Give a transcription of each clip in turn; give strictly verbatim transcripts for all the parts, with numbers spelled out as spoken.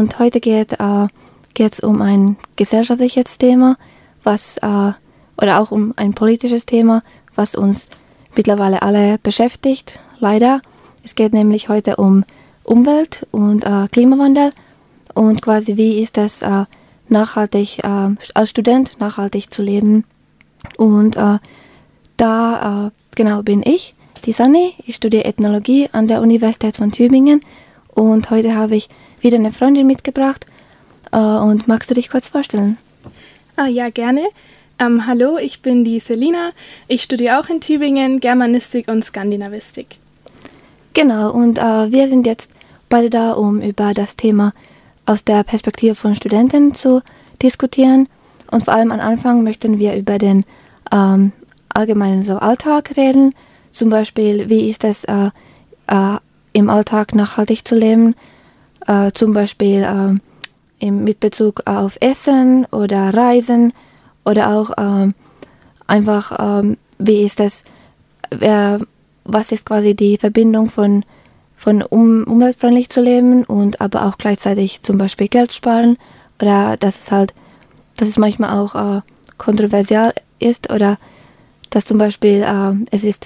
und heute geht äh, es um ein gesellschaftliches Thema, was äh, oder auch um ein politisches Thema, was uns mittlerweile alle beschäftigt, leider. Es geht nämlich heute um Umwelt und äh, Klimawandel und quasi wie ist es äh, nachhaltig, äh, als Student nachhaltig zu leben. Und äh, da äh, genau bin ich, die Sanni. Ich studiere Ethnologie an der Universität von Tübingen und heute habe ich wieder eine Freundin mitgebracht. Äh, und magst du dich kurz vorstellen? Ah, ja, gerne. Ähm, hallo, ich bin die Selina. Ich studiere auch in Tübingen Germanistik und Skandinavistik. Genau, und äh, wir sind jetzt beide da, um über das Thema aus der Perspektive von Studenten zu diskutieren. Und vor allem am Anfang möchten wir über den ähm, allgemeinen so Alltag reden. Zum Beispiel, wie ist es äh, äh, im Alltag nachhaltig zu leben? Äh, zum Beispiel äh, im, mit Bezug auf Essen oder Reisen oder auch äh, einfach, äh, wie ist es, äh, was ist quasi die Verbindung von, von um, umweltfreundlich zu leben und aber auch gleichzeitig zum Beispiel Geld sparen oder dass es halt, dass es manchmal auch äh, kontroversiell ist oder dass zum Beispiel äh, es ist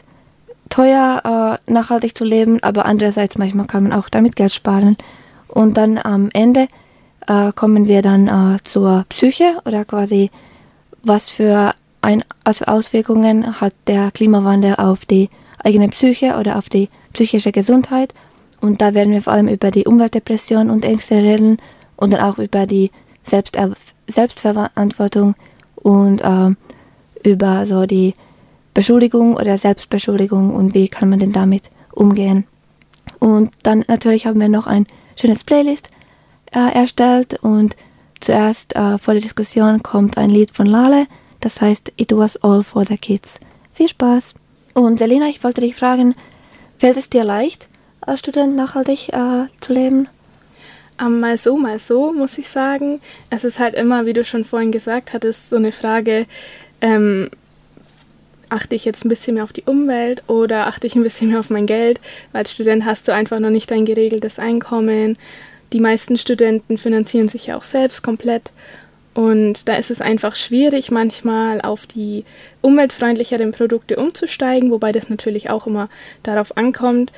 teuer, äh, nachhaltig zu leben, aber andererseits manchmal kann man auch damit Geld sparen. Und dann am Ende äh, kommen wir dann äh, zur Psyche oder quasi was für, ein, was für Auswirkungen hat der Klimawandel auf die eigene Psyche oder auf die psychische Gesundheit. Und da werden wir vor allem über die Umweltdepression und Ängste reden und dann auch über die Selbster- Selbstverantwortung und äh, über so die Beschuldigung oder Selbstbeschuldigung und wie kann man denn damit umgehen. Und dann natürlich haben wir noch ein schönes Playlist äh, erstellt und zuerst äh, vor der Diskussion kommt ein Lied von Lale, das heißt It Was All For The Kids. Viel Spaß! Und Selina, ich wollte dich fragen, fällt es dir leicht, als Student nachhaltig äh, zu leben? Um, mal so, mal so, muss ich sagen. Es ist halt immer, wie du schon vorhin gesagt hattest, so eine Frage, ähm, achte ich jetzt ein bisschen mehr auf die Umwelt oder achte ich ein bisschen mehr auf mein Geld? Weil als Student hast du einfach noch nicht ein geregeltes Einkommen. Die meisten Studenten finanzieren sich ja auch selbst komplett. Und da ist es einfach schwierig, manchmal auf die umweltfreundlicheren Produkte umzusteigen, wobei das natürlich auch immer darauf ankommt.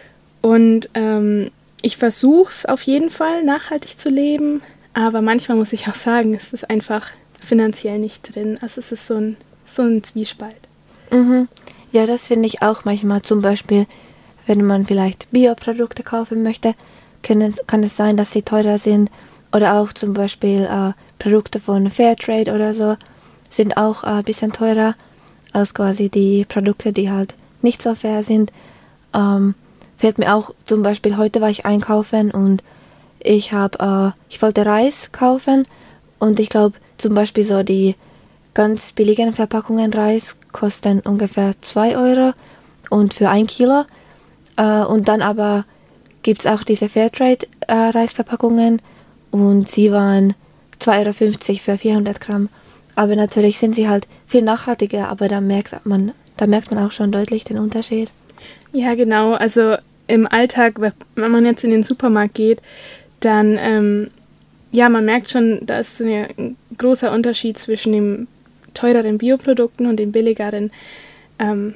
Und ähm, ich versuche es auf jeden Fall, nachhaltig zu leben, aber manchmal muss ich auch sagen, es ist einfach finanziell nicht drin. Also es ist so ein, so ein Zwiespalt. Mhm. Ja, das finde ich auch manchmal. Zum Beispiel, wenn man vielleicht Bioprodukte kaufen möchte, kann es, kann es sein, dass sie teurer sind. Oder auch zum Beispiel äh, Produkte von Fairtrade oder so sind auch äh, ein bisschen teurer als quasi die Produkte, die halt nicht so fair sind. Ähm, fällt mir auch zum Beispiel, heute war ich einkaufen und ich habe, äh, ich wollte Reis kaufen und ich glaube zum Beispiel so die ganz billigen Verpackungen Reis kosten ungefähr zwei Euro und für ein Kilo. Äh, und dann aber gibt es auch diese Fairtrade-Reisverpackungen äh, und sie waren zwei Euro fünfzig für vierhundert Gramm. Aber natürlich sind sie halt viel nachhaltiger, aber da merkt man, da merkt man auch schon deutlich den Unterschied. Ja, genau. Also im Alltag, wenn man jetzt in den Supermarkt geht, dann, ähm, ja, man merkt schon, da ist ein großer Unterschied zwischen den teureren Bioprodukten und den billigeren ähm,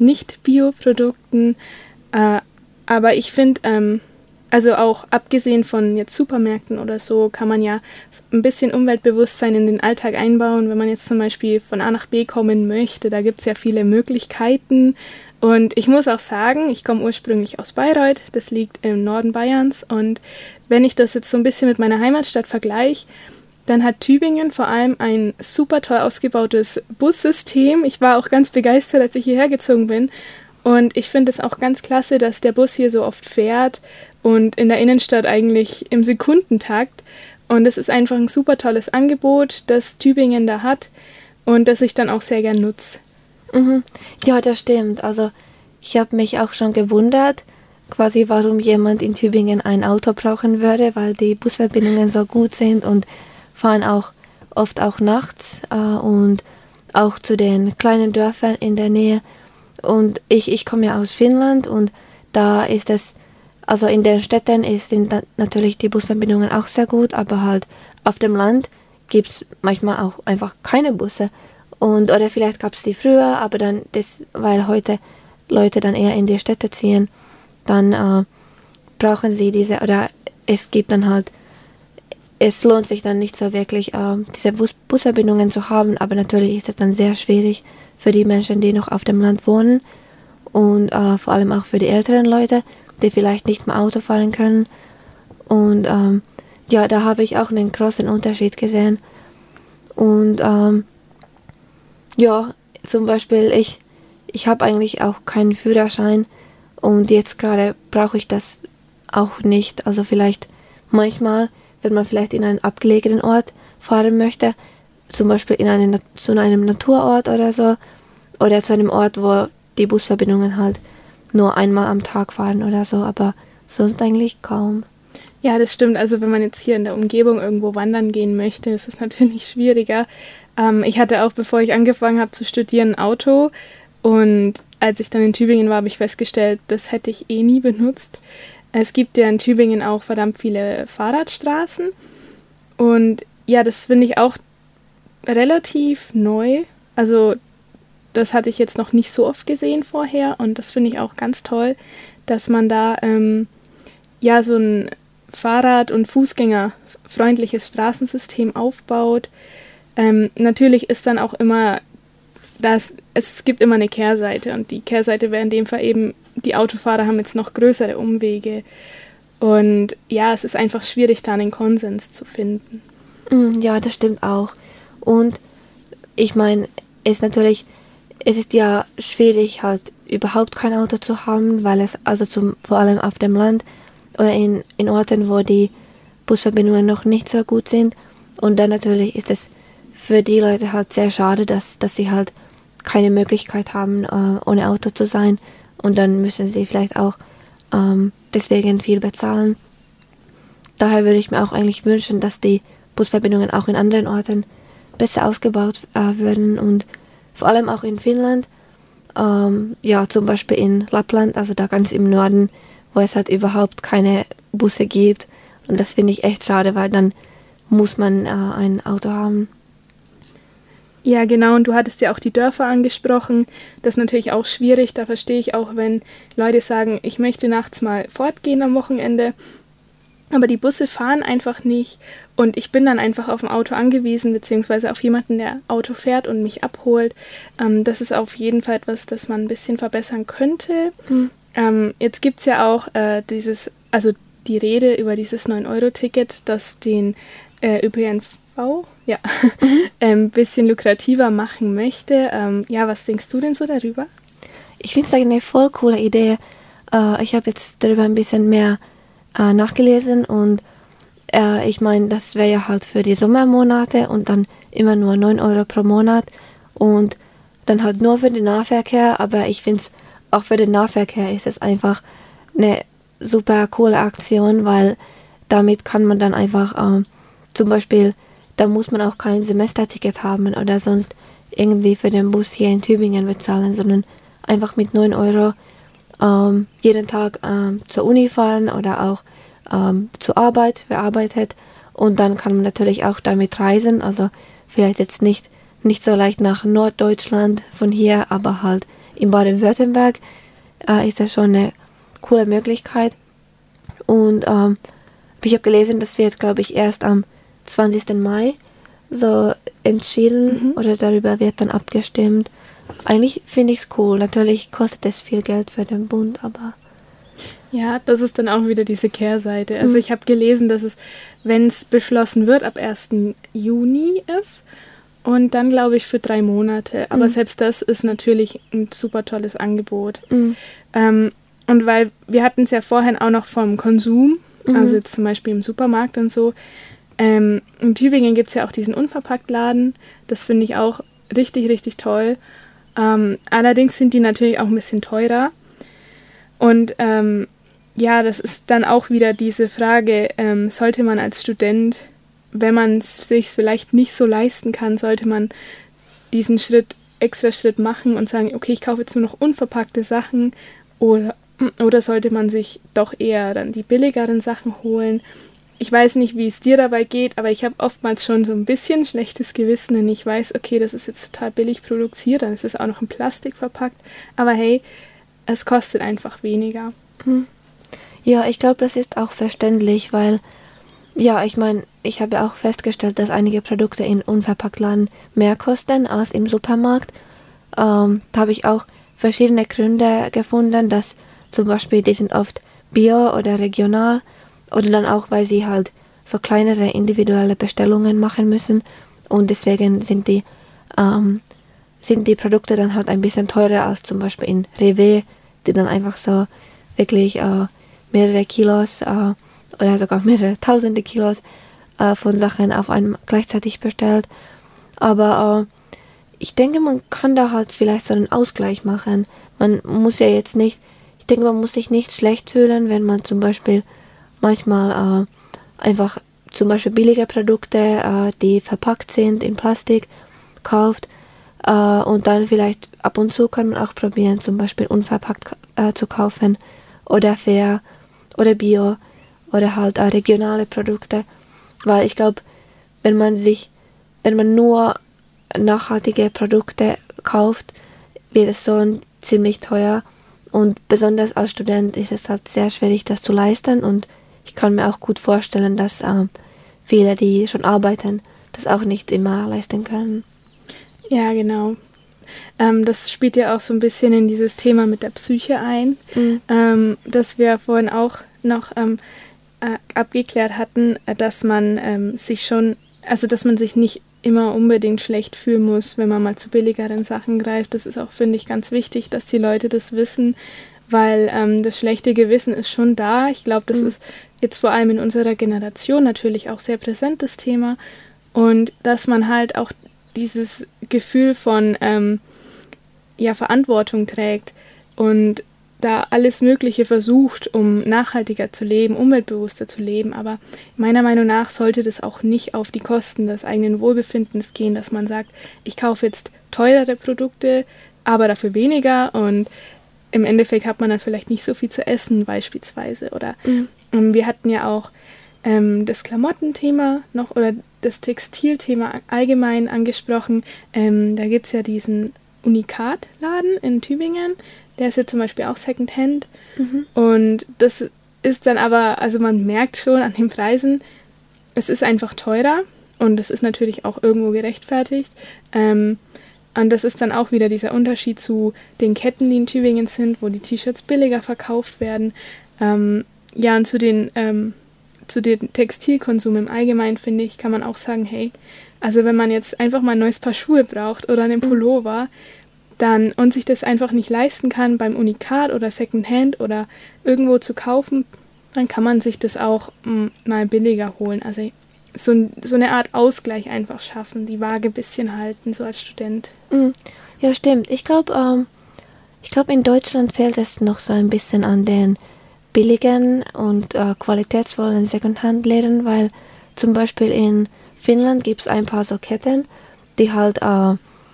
Nicht-Bioprodukten. Äh, aber ich finde, ähm, also auch abgesehen von jetzt Supermärkten oder so, kann man ja ein bisschen Umweltbewusstsein in den Alltag einbauen, wenn man jetzt zum Beispiel von A nach B kommen möchte. Da gibt es ja viele Möglichkeiten. Und ich muss auch sagen, ich komme ursprünglich aus Bayreuth, das liegt im Norden Bayerns. Und wenn ich das jetzt so ein bisschen mit meiner Heimatstadt vergleiche, dann hat Tübingen vor allem ein super toll ausgebautes Bussystem. Ich war auch ganz begeistert, als ich hierher gezogen bin. Und ich finde es auch ganz klasse, dass der Bus hier so oft fährt und in der Innenstadt eigentlich im Sekundentakt. Und es ist einfach ein super tolles Angebot, das Tübingen da hat und das ich dann auch sehr gern nutze. Mhm. Ja, das stimmt. Also ich habe mich auch schon gewundert, quasi warum jemand in Tübingen ein Auto brauchen würde, weil die Busverbindungen so gut sind und fahren auch oft auch nachts äh, und auch zu den kleinen Dörfern in der Nähe. Und ich, ich komme ja aus Finnland und da ist es Also in den Städten ist sind natürlich die Busverbindungen auch sehr gut, aber halt auf dem Land gibt es manchmal auch einfach keine Busse. Und, oder vielleicht gab es die früher, aber dann, das, weil heute Leute dann eher in die Städte ziehen, dann äh, brauchen sie diese, oder es gibt dann halt, es lohnt sich dann nicht so wirklich, äh, diese Bus Busverbindungen zu haben, aber natürlich ist es dann sehr schwierig für die Menschen, die noch auf dem Land wohnen und äh, vor allem auch für die älteren Leute, die vielleicht nicht mehr Auto fahren können. Und ähm, ja, da habe ich auch einen großen Unterschied gesehen. Und ähm, ja, zum Beispiel ich, ich habe eigentlich auch keinen Führerschein und jetzt gerade brauche ich das auch nicht. Also vielleicht manchmal, wenn man vielleicht in einen abgelegenen Ort fahren möchte, zum Beispiel in einen, zu einem Naturort oder so, oder zu einem Ort, wo die Busverbindungen halt nur einmal am Tag fahren oder so, aber sonst eigentlich kaum. Ja, das stimmt. Also wenn man jetzt hier in der Umgebung irgendwo wandern gehen möchte, ist es natürlich schwieriger. Ähm, ich hatte auch, bevor ich angefangen habe zu studieren, ein Auto und als ich dann in Tübingen war, habe ich festgestellt, das hätte ich eh nie benutzt. Es gibt ja in Tübingen auch verdammt viele Fahrradstraßen und ja, das finde ich auch relativ neu. Also das hatte ich jetzt noch nicht so oft gesehen vorher und das finde ich auch ganz toll, dass man da ähm, ja so ein Fahrrad- und Fußgängerfreundliches Straßensystem aufbaut. Ähm, natürlich ist dann auch immer, dass es gibt immer eine Kehrseite und die Kehrseite wäre in dem Fall eben, die Autofahrer haben jetzt noch größere Umwege und ja, es ist einfach schwierig, da einen Konsens zu finden. Ja, das stimmt auch. Und ich meine, es ist natürlich, es ist ja schwierig, halt überhaupt kein Auto zu haben, weil es also zum, vor allem auf dem Land oder in, in Orten, wo die Busverbindungen noch nicht so gut sind. Und dann natürlich ist es für die Leute halt sehr schade, dass, dass sie halt keine Möglichkeit haben, äh, ohne Auto zu sein. Und dann müssen sie vielleicht auch ähm, deswegen viel bezahlen. Daher würde ich mir auch eigentlich wünschen, dass die Busverbindungen auch in anderen Orten besser ausgebaut äh, würden und vor allem auch in Finnland, ähm, ja zum Beispiel in Lappland, also da ganz im Norden, wo es halt überhaupt keine Busse gibt und das finde ich echt schade, weil dann muss man äh, ein Auto haben. Ja, genau, und du hattest ja auch die Dörfer angesprochen, das ist natürlich auch schwierig, da verstehe ich auch, wenn Leute sagen, ich möchte nachts mal fortgehen am Wochenende, aber die Busse fahren einfach nicht und ich bin dann einfach auf ein Auto angewiesen, beziehungsweise auf jemanden, der Auto fährt und mich abholt. Ähm, das ist auf jeden Fall etwas, das man ein bisschen verbessern könnte. Mhm. Ähm, jetzt gibt es ja auch äh, dieses, also die Rede über dieses neun Euro Ticket, das den äh, Ö P N V ja, mhm. ein ähm, bisschen lukrativer machen möchte. Ähm, ja, was denkst du denn so darüber? Ich finde es eigentlich eine voll coole Idee. Äh, ich habe jetzt darüber ein bisschen mehr äh, nachgelesen und äh, ich meine, das wäre ja halt für die Sommermonate und dann immer nur neun Euro pro Monat und dann halt nur für den Nahverkehr, aber ich finde es auch für den Nahverkehr ist es einfach eine super coole Aktion, weil damit kann man dann einfach äh, zum Beispiel, da muss man auch kein Semesterticket haben oder sonst irgendwie für den Bus hier in Tübingen bezahlen, sondern einfach mit neun Euro ähm, jeden Tag ähm, zur Uni fahren oder auch ähm, zur Arbeit, wer arbeitet. Und dann kann man natürlich auch damit reisen, also vielleicht jetzt nicht, nicht so leicht nach Norddeutschland von hier, aber halt in Baden-Württemberg äh, ist das schon eine coole Möglichkeit. Und ähm, ich habe gelesen, das wird, glaube ich, erst am zwanzigsten Mai so entschieden mhm. oder darüber wird dann abgestimmt. Eigentlich finde ich es cool. Natürlich kostet es viel Geld für den Bund, aber... Ja, das ist dann auch wieder diese Kehrseite. Also mhm. ich habe gelesen, dass es, wenn es beschlossen wird, ab ersten Juni ist und dann, glaube ich, für drei Monate. Aber mhm. selbst das ist natürlich ein super tolles Angebot. Mhm. Ähm, und weil wir hatten es ja vorhin auch noch vom Konsum, mhm. also jetzt zum Beispiel im Supermarkt und so. Ähm, in Tübingen gibt es ja auch diesen Unverpacktladen. Das finde ich auch richtig, richtig toll. Ähm, allerdings sind die natürlich auch ein bisschen teurer. Und ähm, ja, das ist dann auch wieder diese Frage, ähm, sollte man als Student, wenn man es sich vielleicht nicht so leisten kann, sollte man diesen Schritt, extra Schritt machen und sagen, okay, ich kaufe jetzt nur noch unverpackte Sachen oder, Oder sollte man sich doch eher dann die billigeren Sachen holen? Ich weiß nicht, wie es dir dabei geht, aber ich habe oftmals schon so ein bisschen schlechtes Gewissen, wenn ich weiß, okay, das ist jetzt total billig produziert, dann ist es auch noch in Plastik verpackt. Aber hey, es kostet einfach weniger. Ja, ich glaube, das ist auch verständlich, weil, ja, ich meine, ich habe auch festgestellt, dass einige Produkte in Unverpacktladen mehr kosten als im Supermarkt. Ähm, da habe ich auch verschiedene Gründe gefunden, dass zum Beispiel, die sind oft bio oder regional oder dann auch, weil sie halt so kleinere individuelle Bestellungen machen müssen und deswegen sind die, ähm, sind die Produkte dann halt ein bisschen teurer als zum Beispiel in Rewe, die dann einfach so wirklich äh, mehrere Kilos äh, oder sogar mehrere tausende Kilos äh, von Sachen auf einem gleichzeitig bestellt. Aber äh, ich denke, man kann da halt vielleicht so einen Ausgleich machen. Man muss ja jetzt nicht, ich denke, man muss sich nicht schlecht fühlen, wenn man zum Beispiel manchmal äh, einfach zum Beispiel billige Produkte, äh, die verpackt sind in Plastik, kauft äh, und dann vielleicht ab und zu kann man auch probieren, zum Beispiel unverpackt äh, zu kaufen oder fair oder bio oder halt äh, regionale Produkte, weil ich glaube, wenn man sich, wenn man nur nachhaltige Produkte kauft, wird es so ziemlich teuer und besonders als Student ist es halt sehr schwierig, das zu leisten und ich kann mir auch gut vorstellen, dass äh, viele, die schon arbeiten, das auch nicht immer leisten können. Ja, genau. Ähm, das spielt ja auch so ein bisschen in dieses Thema mit der Psyche ein, mhm. ähm, das wir vorhin auch noch ähm, äh, abgeklärt hatten, dass man ähm, sich schon, also dass man sich nicht immer unbedingt schlecht fühlen muss, wenn man mal zu billigeren Sachen greift. Das ist auch, finde ich, ganz wichtig, dass die Leute das wissen, weil ähm, das schlechte Gewissen ist schon da. Ich glaube, das mhm. ist jetzt vor allem in unserer Generation natürlich auch sehr präsentes Thema und dass man halt auch dieses Gefühl von ähm, ja, Verantwortung trägt und da alles Mögliche versucht, um nachhaltiger zu leben, umweltbewusster zu leben, aber meiner Meinung nach sollte das auch nicht auf die Kosten des eigenen Wohlbefindens gehen, dass man sagt, ich kaufe jetzt teurere Produkte, aber dafür weniger und im Endeffekt hat man dann vielleicht nicht so viel zu essen beispielsweise oder mhm. ähm, wir hatten ja auch ähm, das Klamottenthema noch oder das Textilthema allgemein angesprochen, ähm, da gibt es ja diesen Unikat-Laden in Tübingen, der ist ja zum Beispiel auch Secondhand mhm. und das ist dann aber, also man merkt schon an den Preisen, es ist einfach teurer und das ist natürlich auch irgendwo gerechtfertigt. Ähm, und das ist dann auch wieder dieser Unterschied zu den Ketten, die in Tübingen sind, wo die T-Shirts billiger verkauft werden. Ähm, ja, und zu den ähm, zu dem Textilkonsum im Allgemeinen, finde ich, kann man auch sagen, hey, also wenn man jetzt einfach mal ein neues Paar Schuhe braucht oder einen Pullover, dann und sich das einfach nicht leisten kann, beim Unikat oder Secondhand oder irgendwo zu kaufen, dann kann man sich das auch m, mal billiger holen. Also so, so eine Art Ausgleich einfach schaffen, die Waage ein bisschen halten, so als Student. Ja, stimmt. Ich glaube, ähm, ich glaube, in Deutschland fehlt es noch so ein bisschen an den billigen und äh, qualitätsvollen Secondhand-Läden, weil zum Beispiel in Finnland gibt es ein paar so Ketten, die halt äh,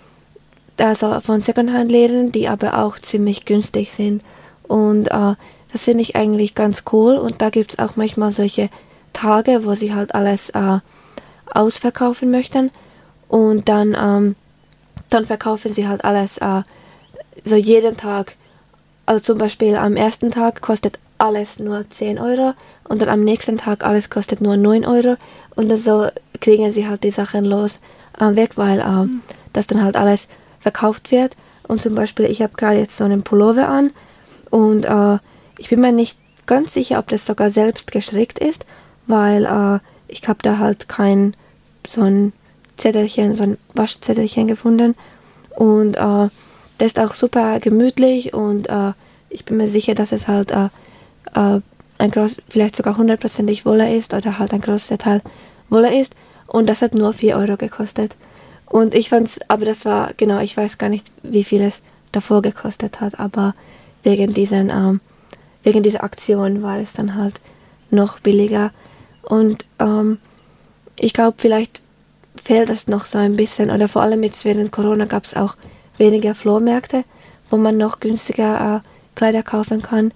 also von Secondhand-Läden, die aber auch ziemlich günstig sind. Und äh, das finde ich eigentlich ganz cool. Und da gibt es auch manchmal solche Tage, wo sie halt alles äh, ausverkaufen möchten. Und dann, ähm, dann verkaufen sie halt alles äh, so jeden Tag. Also zum Beispiel am ersten Tag kostet alles nur zehn Euro und dann am nächsten Tag alles kostet nur neun Euro. Und dann so kriegen sie halt die Sachen los äh, weg, weil äh, mhm. das dann halt alles verkauft wird. Und zum Beispiel, ich habe gerade jetzt so einen Pullover an und äh, ich bin mir nicht ganz sicher, ob das sogar selbst gestrickt ist, weil äh, ich habe da halt kein so ein Zettelchen, so ein Waschzettelchen gefunden und äh, der ist auch super gemütlich und äh, ich bin mir sicher, dass es halt äh, äh, ein groß, vielleicht sogar hundertprozentig Wolle ist oder halt ein großer Teil Wolle ist und das hat nur vier Euro gekostet. Und ich fand's, aber das war, genau, ich weiß gar nicht, wie viel es davor gekostet hat, aber wegen diesen, ähm, wegen dieser Aktion war es dann halt noch billiger. Und ähm, ich glaube, vielleicht fehlt das noch so ein bisschen, oder vor allem jetzt während Corona gab es auch weniger Flohmärkte, wo man noch günstiger äh, Kleider kaufen kann.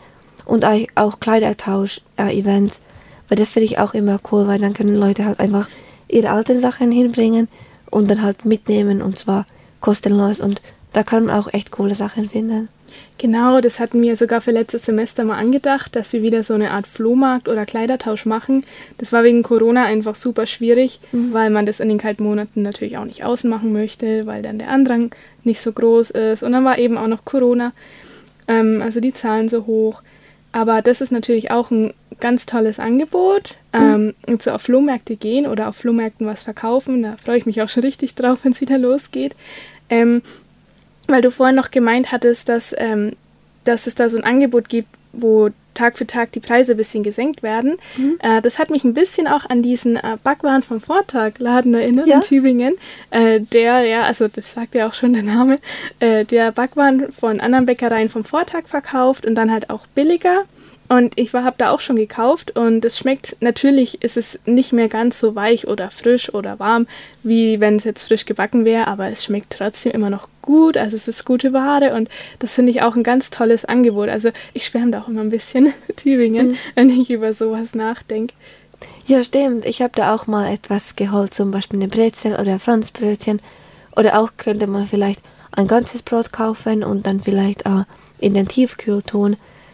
Und auch Kleidertausch-Events, weil das finde ich auch immer cool, weil dann können Leute halt einfach ihre alten Sachen hinbringen und dann halt mitnehmen und zwar kostenlos und da kann man auch echt coole Sachen finden. Genau, das hatten wir sogar für letztes Semester mal angedacht, dass wir wieder so eine Art Flohmarkt oder Kleidertausch machen. Das war wegen Corona einfach super schwierig, mhm. weil man das in den kalten Monaten natürlich auch nicht außen machen möchte, weil dann der Andrang nicht so groß ist. Und dann war eben auch noch Corona, ähm, also die Zahlen so hoch. Aber das ist natürlich auch ein ganz tolles Angebot, ähm, mhm. so auf Flohmärkte gehen oder auf Flohmärkten was verkaufen. Da freue ich mich auch schon richtig drauf, wenn es wieder losgeht. Ähm, weil du vorhin noch gemeint hattest, dass, ähm, dass es da so ein Angebot gibt, wo Tag für Tag die Preise ein bisschen gesenkt werden. Mhm. Äh, das hat mich ein bisschen auch an diesen äh, Backwaren vom Vortag-Laden erinnert, ja? In Tübingen. Äh, der, ja, also das sagt ja auch schon der Name, äh, der Backwaren von anderen Bäckereien vom Vortag verkauft und dann halt auch billiger. Und ich habe da auch schon gekauft und es schmeckt, natürlich ist es nicht mehr ganz so weich oder frisch oder warm, wie wenn es jetzt frisch gebacken wäre, aber es schmeckt trotzdem immer noch gut, also es ist gute Ware und das finde ich auch ein ganz tolles Angebot. Also ich schwärme da auch immer ein bisschen Tübingen, mhm. wenn ich über sowas nachdenke. Ja, stimmt. Ich habe da auch mal etwas geholt, zum Beispiel eine Brezel oder Franzbrötchen oder auch könnte man vielleicht ein ganzes Brot kaufen und dann vielleicht äh, in den Tiefkühl tun.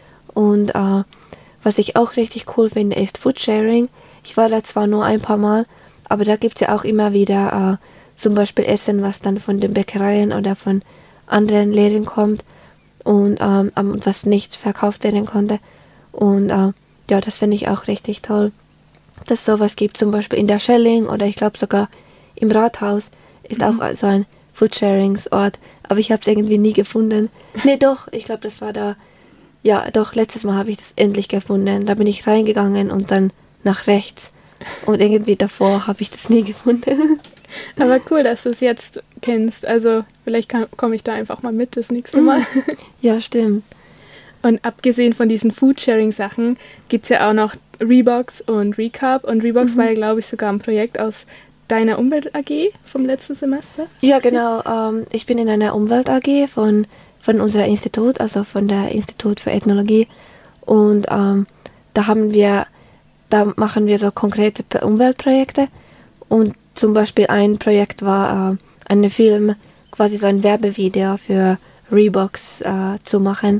Und äh, was ich auch richtig cool finde, ist Foodsharing. Ich war da zwar nur ein paar Mal, aber da gibt es ja auch immer wieder äh, zum Beispiel Essen, was dann von den Bäckereien oder von anderen Läden kommt und ähm, was nicht verkauft werden konnte. Und äh, ja, das finde ich auch richtig toll, dass es sowas gibt, zum Beispiel in der Schelling oder ich glaube sogar im Rathaus ist mhm. auch so ein Foodsharings-Ort, aber ich habe es irgendwie nie gefunden. Nee, doch, ich glaube, das war da. Ja, doch, letztes Mal habe ich das endlich gefunden. Da bin ich reingegangen und dann nach rechts. Und irgendwie davor habe ich das nie gefunden. Aber cool, dass du es jetzt kennst. Also vielleicht komme ich da einfach mal mit das nächste Mal. Ja, stimmt. Und abgesehen von diesen Foodsharing-Sachen gibt es ja auch noch Reeboks und Recap. Und Reeboks mhm. war ja, glaube ich, sogar ein Projekt aus deiner Umwelt-A G vom letzten Semester. Ja, genau. Ähm, ich bin in einer Umwelt-A G von... von unserem Institut, also von der Institut für Ethnologie und ähm, da haben wir, da machen wir so konkrete Umweltprojekte und zum Beispiel ein Projekt war äh, ein Film, quasi so ein Werbevideo für Reeboks äh, zu machen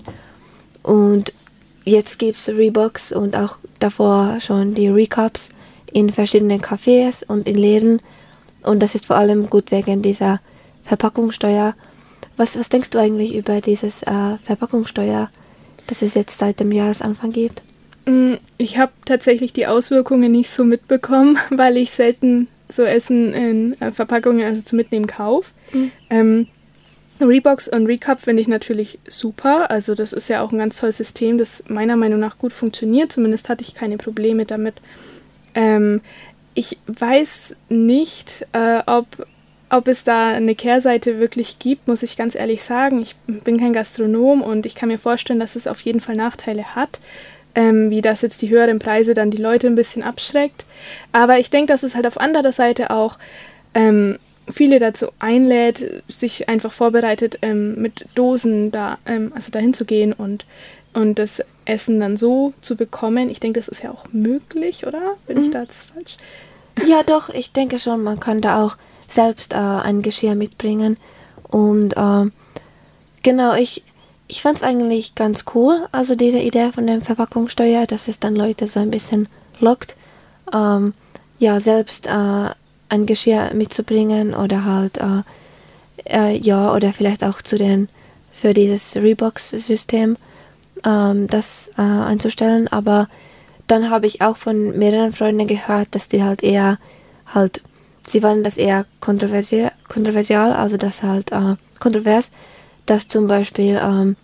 und jetzt gibt es Reeboks und auch davor schon die Recaps in verschiedenen Cafés und in Läden und das ist vor allem gut wegen dieser Verpackungssteuer. Was, was denkst du eigentlich über dieses äh, Verpackungssteuer, das es jetzt seit dem Jahresanfang gibt? Ich habe tatsächlich die Auswirkungen nicht so mitbekommen, weil ich selten so Essen in äh, Verpackungen, also zum Mitnehmen, kaufe. Mhm. Ähm, Reeboks und Recap finde ich natürlich super. Also das ist ja auch ein ganz tolles System, das meiner Meinung nach gut funktioniert. Zumindest hatte ich keine Probleme damit. Ähm, ich weiß nicht, äh, ob... Ob es da eine Kehrseite wirklich gibt, muss ich ganz ehrlich sagen. Ich bin kein Gastronom und ich kann mir vorstellen, dass es auf jeden Fall Nachteile hat, ähm, wie das jetzt die höheren Preise dann die Leute ein bisschen abschreckt. Aber ich denke, dass es halt auf anderer Seite auch ähm, viele dazu einlädt, sich einfach vorbereitet, ähm, mit Dosen da, ähm, also dahin zu gehen und, und das Essen dann so zu bekommen. Ich denke, das ist ja auch möglich, oder? Bin mhm. ich da jetzt falsch? Ja, doch, ich denke schon, man kann da auch selbst äh, ein Geschirr mitbringen und äh, genau, ich, ich fand es eigentlich ganz cool, also diese Idee von der Verpackungssteuer, dass es dann Leute so ein bisschen lockt, ähm, ja, selbst äh, ein Geschirr mitzubringen oder halt, äh, äh, ja, oder vielleicht auch zu den, für dieses Reeboks-System ähm, das äh, einzustellen, aber dann habe ich auch von mehreren Freunden gehört, dass die halt eher halt Sie fanden das eher kontroversiell, kontroversial, also das halt äh, kontrovers, dass zum Beispiel ähm,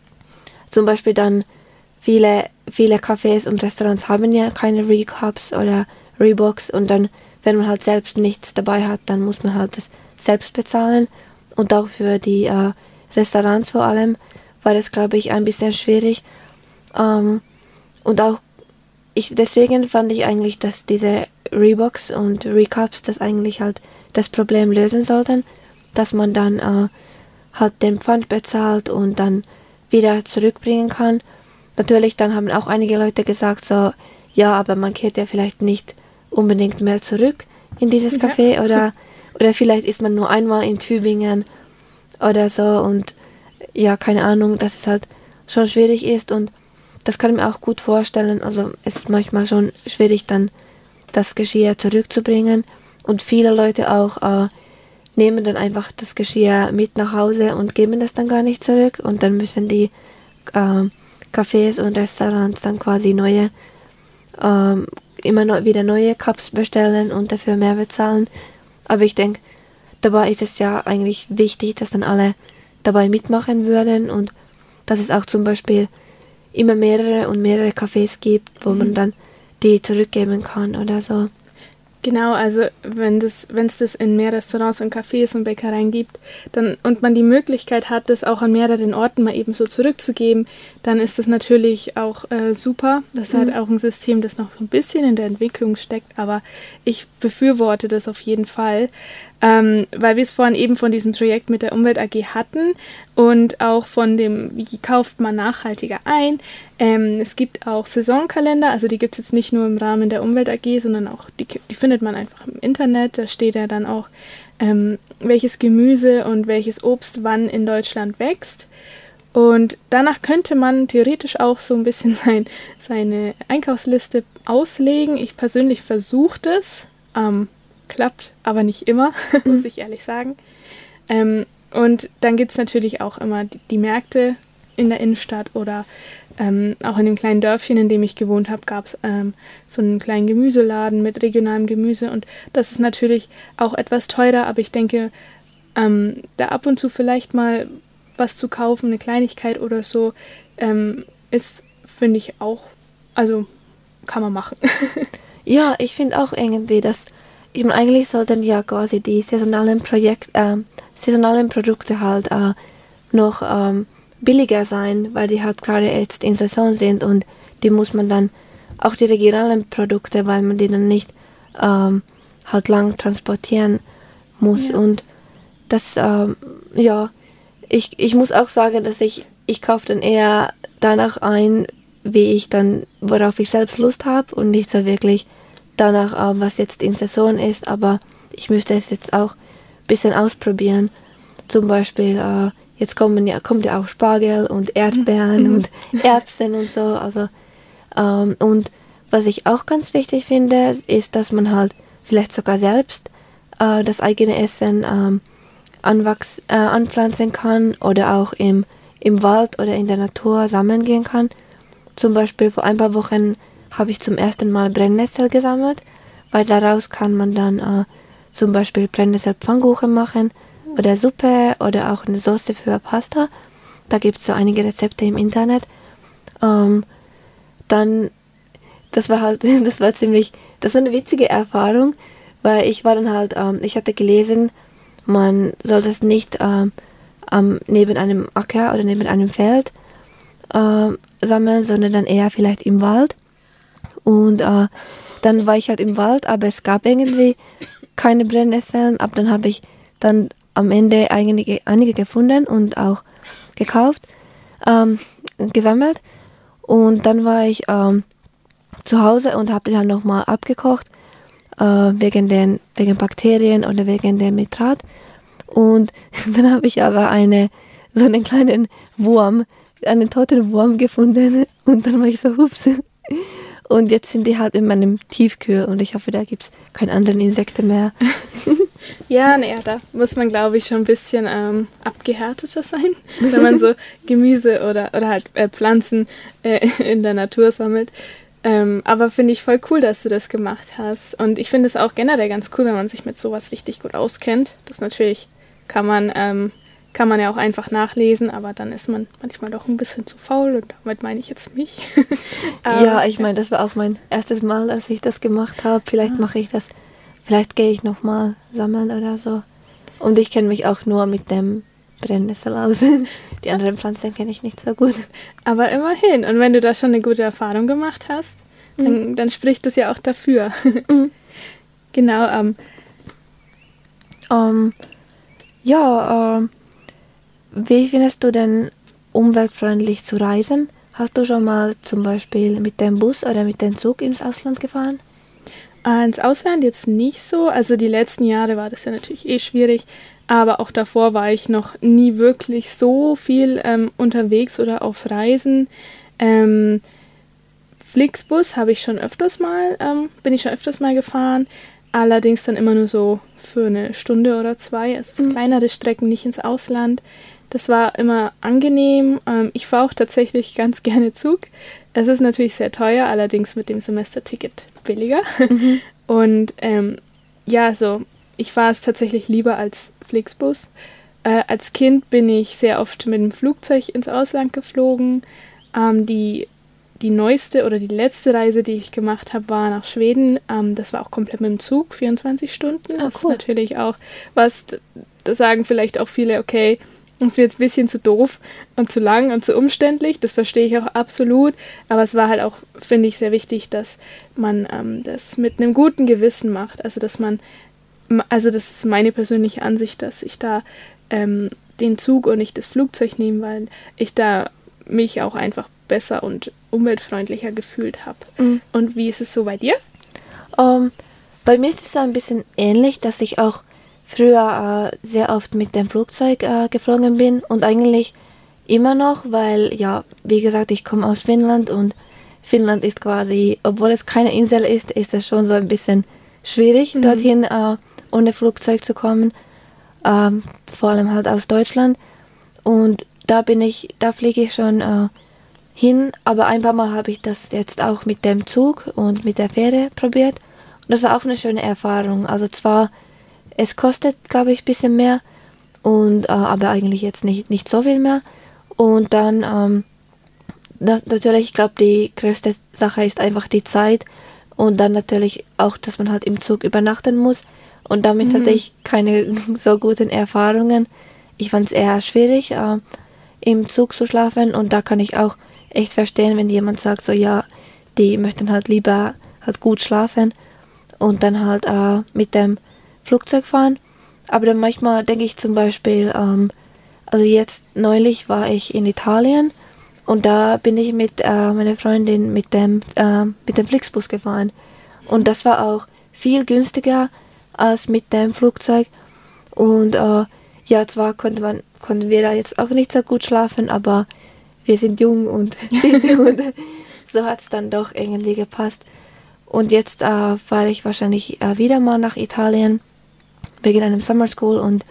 zum Beispiel dann viele viele Cafés und Restaurants haben ja keine Recaps oder Reeboks und dann, wenn man halt selbst nichts dabei hat, dann muss man halt das selbst bezahlen und auch für die äh, Restaurants vor allem war das, glaube ich, ein bisschen schwierig ähm, und auch ich, deswegen fand ich eigentlich, dass diese Reeboks und Recaps das eigentlich halt das Problem lösen sollten, dass man dann äh, halt den Pfand bezahlt und dann wieder zurückbringen kann natürlich dann haben auch einige Leute gesagt so, ja, aber man kehrt ja vielleicht nicht unbedingt mehr zurück in dieses Café, ja. oder, oder vielleicht ist man nur einmal in Tübingen oder so und ja, keine Ahnung, dass es halt schon schwierig ist und das kann ich mir auch gut vorstellen. Also es ist manchmal schon schwierig, dann das Geschirr zurückzubringen und viele Leute auch äh, nehmen dann einfach das Geschirr mit nach Hause und geben das dann gar nicht zurück und dann müssen die äh, Cafés und Restaurants dann quasi neue, äh, immer noch wieder neue Cups bestellen und dafür mehr bezahlen. Aber ich denke, dabei ist es ja eigentlich wichtig, dass dann alle dabei mitmachen würden und dass es auch zum Beispiel immer mehrere und mehrere Cafés gibt, wo mhm. man dann die zurückgeben kann oder so. Genau, also wenn das, wenn es das in mehr Restaurants und Cafés und Bäckereien gibt, dann und man die Möglichkeit hat, das auch an mehreren Orten mal eben so zurückzugeben, dann ist das natürlich auch äh, super. Das ist mhm. halt auch ein System, das noch so ein bisschen in der Entwicklung steckt, aber ich befürworte das auf jeden Fall, ähm, weil wir es vorhin eben von diesem Projekt mit der Umwelt A G hatten und auch von dem, wie kauft man nachhaltiger ein. Ähm, es gibt auch Saisonkalender, also die gibt es jetzt nicht nur im Rahmen der Umwelt A G, sondern auch, die, die findet man einfach im Internet. Da steht ja dann auch, ähm, welches Gemüse und welches Obst wann in Deutschland wächst. Und danach könnte man theoretisch auch so ein bisschen sein, seine Einkaufsliste auslegen. Ich persönlich versuche das, ähm, klappt aber nicht immer, muss ich ehrlich sagen. Ähm, und dann gibt es natürlich auch immer die, die Märkte in der Innenstadt oder ähm, auch in dem kleinen Dörfchen, in dem ich gewohnt habe, gab es ähm, so einen kleinen Gemüseladen mit regionalem Gemüse und das ist natürlich auch etwas teurer, aber ich denke, ähm, da ab und zu vielleicht mal was zu kaufen, eine Kleinigkeit oder so, ähm, ist, finde ich auch, also kann man machen. Ja, ich finde auch irgendwie, dass ich meine, eigentlich sollten ja quasi die saisonalen Projekt, äh, saisonalen Produkte halt äh, noch ähm, billiger sein, weil die halt gerade jetzt in Saison sind und die muss man dann, auch die regionalen Produkte, weil man die dann nicht ähm, halt lang transportieren muss. Ja. Und das, ähm, ja, ich, ich muss auch sagen, dass ich, ich kaufe dann eher danach ein, wie ich dann, worauf ich selbst Lust habe und nicht so wirklich danach, äh, was jetzt in Saison ist, aber ich müsste es jetzt auch ein bisschen ausprobieren. Zum Beispiel, äh, jetzt kommen ja, kommt ja auch Spargel und Erdbeeren mhm. und Erbsen und so. Also, ähm, und was ich auch ganz wichtig finde, ist, dass man halt vielleicht sogar selbst äh, das eigene Essen ähm, anwachs, äh, anpflanzen kann oder auch im, im Wald oder in der Natur sammeln gehen kann. Zum Beispiel vor ein paar Wochen habe ich zum ersten Mal Brennnessel gesammelt, weil daraus kann man dann äh, zum Beispiel Brennnesselpfannkuchen machen oder Suppe oder auch eine Soße für Pasta. Da gibt es so einige Rezepte im Internet. Ähm, dann, das war halt, das war ziemlich, das war eine witzige Erfahrung, weil ich war dann halt, ähm, ich hatte gelesen, man soll das nicht ähm, ähm, neben einem Acker oder neben einem Feld äh, sammeln, sondern dann eher vielleicht im Wald. Und äh, dann war ich halt im Wald, aber es gab irgendwie keine Brennnesseln. Aber dann habe ich dann am Ende einige, einige gefunden und auch gekauft, ähm, gesammelt. Und dann war ich ähm, zu Hause und habe die dann nochmal abgekocht, äh, wegen den wegen Bakterien oder wegen dem Nitrat. Und dann habe ich aber eine so einen kleinen Wurm, einen toten Wurm gefunden. Und dann war ich so, hups. Und jetzt sind die halt in meinem Tiefkühl und ich hoffe, da gibt es keine anderen Insekten mehr. Ja, naja, da muss man, glaube ich, schon ein bisschen ähm, abgehärteter sein, wenn man so Gemüse oder, oder halt äh, Pflanzen äh, in der Natur sammelt. Ähm, aber finde ich voll cool, dass du das gemacht hast. Und ich finde es auch generell ganz cool, wenn man sich mit sowas richtig gut auskennt. Das natürlich kann man... Ähm, kann man ja auch einfach nachlesen, aber dann ist man manchmal doch ein bisschen zu faul und damit meine ich jetzt mich. Ja, ich meine, das war auch mein erstes Mal, als ich das gemacht habe. Vielleicht mache ich das, vielleicht gehe ich nochmal sammeln oder so. Und ich kenne mich auch nur mit dem Brennnessel aus. Die anderen Pflanzen kenne ich nicht so gut. Aber immerhin, und wenn du da schon eine gute Erfahrung gemacht hast, mhm. dann, dann spricht das ja auch dafür. Mhm. Genau. Ähm, um, ja, ähm, wie findest du denn umweltfreundlich zu reisen? Hast du schon mal zum Beispiel mit dem Bus oder mit dem Zug ins Ausland gefahren? Äh, ins Ausland jetzt nicht so. Also die letzten Jahre war das ja natürlich eh schwierig. Aber auch davor war ich noch nie wirklich so viel ähm, unterwegs oder auf Reisen. Ähm, Flixbus habe ich schon öfters mal, ähm, bin ich schon öfters mal gefahren. Allerdings dann immer nur so für eine Stunde oder zwei. Also so mhm. kleinere Strecken, nicht ins Ausland. Das war immer angenehm. Ähm, ich fahre auch tatsächlich ganz gerne Zug. Es ist natürlich sehr teuer, allerdings mit dem Semesterticket billiger. Mhm. Und ähm, ja, so ich fahre es tatsächlich lieber als Flixbus. Äh, als Kind bin ich sehr oft mit dem Flugzeug ins Ausland geflogen. Ähm, die, die neueste oder die letzte Reise, die ich gemacht habe, war nach Schweden. Ähm, das war auch komplett mit dem Zug, vierundzwanzig Stunden. Ah, das cool. ist natürlich auch was, da sagen vielleicht auch viele, okay, das ist jetzt ein bisschen zu doof und zu lang und zu umständlich. Das verstehe ich auch absolut. Aber es war halt auch, finde ich, sehr wichtig, dass man ähm, das mit einem guten Gewissen macht. Also, dass man Also das ist meine persönliche Ansicht, dass ich da ähm, den Zug und nicht das Flugzeug nehme, weil ich da mich auch einfach besser und umweltfreundlicher gefühlt habe. Mhm. Und wie ist es so bei dir? Um, bei mir ist es so ein bisschen ähnlich, dass ich auch früher äh, sehr oft mit dem Flugzeug äh, geflogen bin und eigentlich immer noch, weil ja, wie gesagt, ich komme aus Finnland und Finnland ist quasi, obwohl es keine Insel ist, ist es schon so ein bisschen schwierig, mhm. dorthin äh, ohne Flugzeug zu kommen, ähm, vor allem halt aus Deutschland. Und da bin ich, da fliege ich schon äh, hin, aber ein paar Mal habe ich das jetzt auch mit dem Zug und mit der Fähre probiert. Und das war auch eine schöne Erfahrung. Also zwar, es kostet, glaube ich, ein bisschen mehr, und, äh, aber eigentlich jetzt nicht, nicht so viel mehr. Und dann, ähm, das, natürlich, ich glaube, die größte Sache ist einfach die Zeit. Und dann natürlich auch, dass man halt im Zug übernachten muss. Und damit mhm. hatte ich keine so guten Erfahrungen. Ich fand es eher schwierig, äh, im Zug zu schlafen. Und da kann ich auch echt verstehen, wenn jemand sagt, so ja, die möchten halt lieber halt gut schlafen und dann halt äh, mit dem Flugzeug fahren. Aber dann manchmal denke ich zum Beispiel, ähm, also jetzt neulich war ich in Italien. Und da bin ich mit äh, meiner Freundin mit dem, äh, mit dem Flixbus gefahren. Und das war auch viel günstiger als mit dem Flugzeug. Und äh, ja, zwar konnte man, konnten wir da jetzt auch nicht so gut schlafen, aber wir sind jung und fit und so hat es dann doch irgendwie gepasst. Und jetzt äh, fahre ich wahrscheinlich äh, wieder mal nach Italien wegen einem Summer School. Und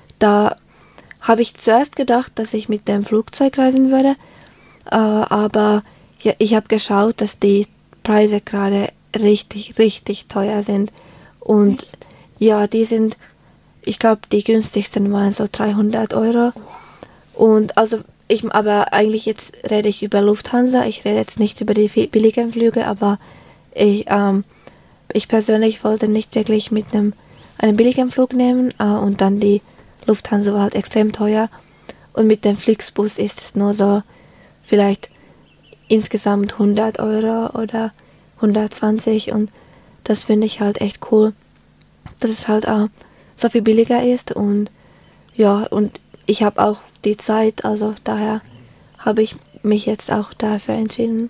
da habe ich zuerst gedacht, dass ich mit dem Flugzeug reisen würde. Uh, aber ja, ich habe geschaut, dass die Preise gerade richtig, richtig teuer sind. Und Echt? ja, die sind, ich glaube, die günstigsten waren so dreihundert Euro. Und also, ich, aber eigentlich jetzt rede ich über Lufthansa. Ich rede jetzt nicht über die billigen Flüge, aber ich, ähm, ich persönlich wollte nicht wirklich mit einem, einem billigen Flug nehmen. Uh, und dann die Lufthansa war halt extrem teuer. Und mit dem Flixbus ist es nur so, vielleicht insgesamt hundert Euro oder hundertzwanzig, und das finde ich halt echt cool, dass es halt auch so viel billiger ist. Und ja, und ich habe auch die Zeit, also daher habe ich mich jetzt auch dafür entschieden.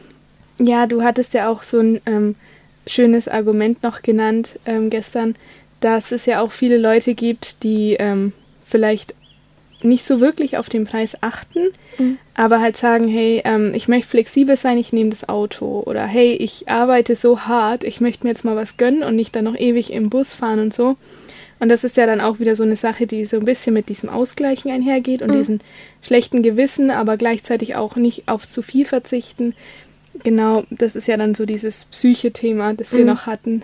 Ja, du hattest ja auch so ein ähm, schönes Argument noch genannt ähm, gestern, dass es ja auch viele Leute gibt, die ähm, vielleicht nicht so wirklich auf den Preis achten, mhm. aber halt sagen, hey, ähm, ich möchte flexibel sein, ich nehme das Auto. Oder hey, ich arbeite so hart, ich möchte mir jetzt mal was gönnen und nicht dann noch ewig im Bus fahren und so. Und das ist ja dann auch wieder so eine Sache, die so ein bisschen mit diesem Ausgleichen einhergeht und mhm. diesen schlechten Gewissen, aber gleichzeitig auch nicht auf zu viel verzichten. Genau, das ist ja dann so dieses Psyche-Thema, das wir mhm. noch hatten.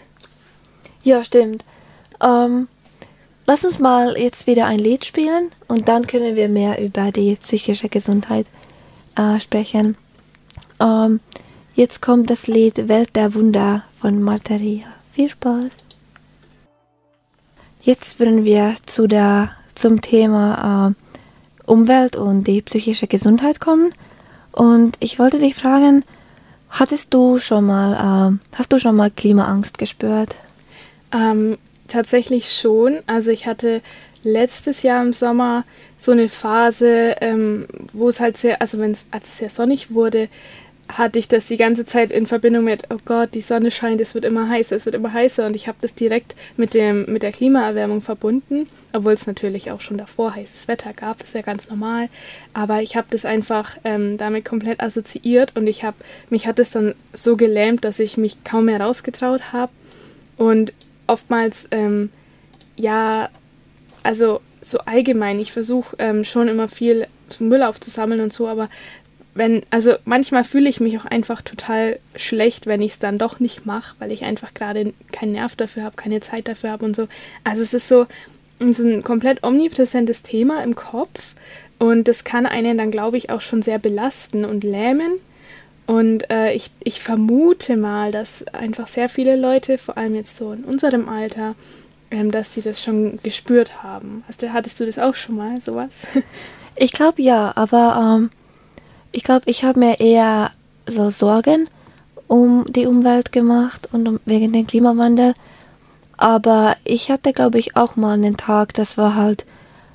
Ja, stimmt. Ähm... Lass uns mal jetzt wieder ein Lied spielen und dann können wir mehr über die psychische Gesundheit äh, sprechen. Ähm, jetzt kommt das Lied Welt der Wunder von Malteria. Viel Spaß! Jetzt würden wir zu der, zum Thema äh, Umwelt und die psychische Gesundheit kommen. Und ich wollte dich fragen, hattest du schon mal, äh, hast du schon mal Klimaangst gespürt? Ähm, Tatsächlich schon. Also ich hatte letztes Jahr im Sommer so eine Phase, ähm, wo es halt sehr, also wenn es als es sehr sonnig wurde, hatte ich das die ganze Zeit in Verbindung mit, oh Gott, die Sonne scheint, es wird immer heißer, es wird immer heißer und ich habe das direkt mit dem mit der Klimaerwärmung verbunden, obwohl es natürlich auch schon davor heißes Wetter gab, ist ja ganz normal, aber ich habe das einfach ähm, damit komplett assoziiert und ich habe, mich hat es dann so gelähmt, dass ich mich kaum mehr rausgetraut habe und oftmals, ähm, ja, also so allgemein, ich versuche ähm, schon immer viel Müll aufzusammeln und so, aber wenn, also manchmal fühle ich mich auch einfach total schlecht, wenn ich es dann doch nicht mache, weil ich einfach gerade keinen Nerv dafür habe, keine Zeit dafür habe und so. Also es ist so, so ein komplett omnipräsentes Thema im Kopf und das kann einen dann, glaube ich, auch schon sehr belasten und lähmen. Und äh, ich, ich vermute mal, dass einfach sehr viele Leute, vor allem jetzt so in unserem Alter, ähm, dass die das schon gespürt haben. Hast du, hattest du das auch schon mal, sowas? Ich glaube ja, aber ähm, ich glaube, ich habe mir eher so Sorgen um die Umwelt gemacht und um, wegen dem Klimawandel. Aber ich hatte, glaube ich, auch mal einen Tag, das war halt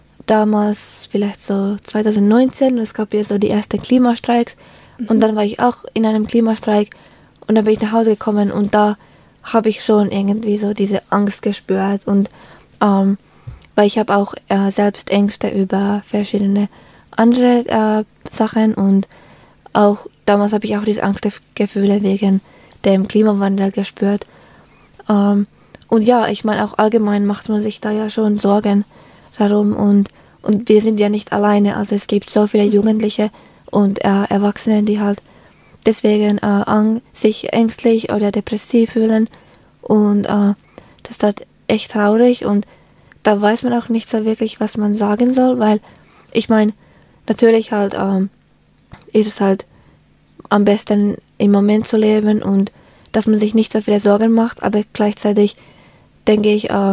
damals vielleicht so zwanzig neunzehn und es gab ja so die ersten Klimastreiks. Mhm. Und dann war ich auch in einem Klimastreik und dann bin ich nach Hause gekommen und da habe ich schon irgendwie so diese Angst gespürt. Und ähm, weil ich habe auch äh, selbst Ängste über verschiedene andere äh, Sachen und auch damals habe ich auch diese Angstgefühle wegen dem Klimawandel gespürt. Ähm, und ja, ich meine auch allgemein macht man sich da ja schon Sorgen darum und, und wir sind ja nicht alleine, also es gibt so viele Jugendliche und äh, Erwachsene, die halt deswegen äh, ang- sich ängstlich oder depressiv fühlen und äh, das ist halt echt traurig und da weiß man auch nicht so wirklich, was man sagen soll, weil ich meine, natürlich halt ähm, ist es halt am besten im Moment zu leben und dass man sich nicht so viele Sorgen macht, aber gleichzeitig denke ich, äh,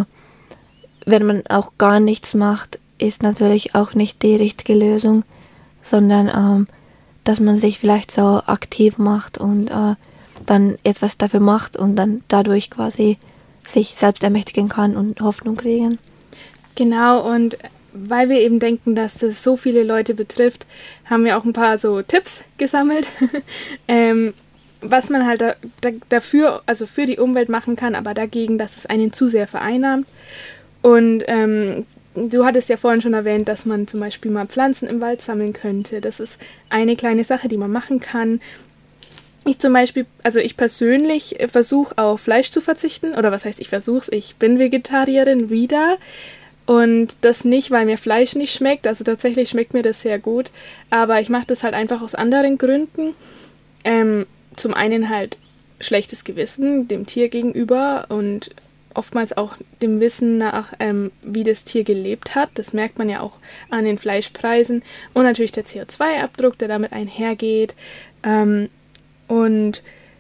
wenn man auch gar nichts macht, ist natürlich auch nicht die richtige Lösung, sondern ähm, dass man sich vielleicht so aktiv macht und äh, dann etwas dafür macht und dann dadurch quasi sich selbst ermächtigen kann und Hoffnung kriegen. Genau, und weil wir eben denken, dass das so viele Leute betrifft, haben wir auch ein paar so Tipps gesammelt, ähm, was man halt da, da, dafür, also für die Umwelt machen kann, aber dagegen, dass es einen zu sehr vereinnahmt. Und ähm, du hattest ja vorhin schon erwähnt, dass man zum Beispiel mal Pflanzen im Wald sammeln könnte. Das ist eine kleine Sache, die man machen kann. Ich zum Beispiel, also ich persönlich versuche auf Fleisch zu verzichten, oder was heißt ich versuche es, ich bin Vegetarierin wieder. Und das nicht, weil mir Fleisch nicht schmeckt, also tatsächlich schmeckt mir das sehr gut, aber ich mache das halt einfach aus anderen Gründen. Ähm, zum einen halt schlechtes Gewissen dem Tier gegenüber und oftmals auch dem Wissen nach, ähm, wie das Tier gelebt hat. Das merkt man ja auch an den Fleischpreisen und natürlich der C O zwei Abdruck, der damit einhergeht. Ähm, und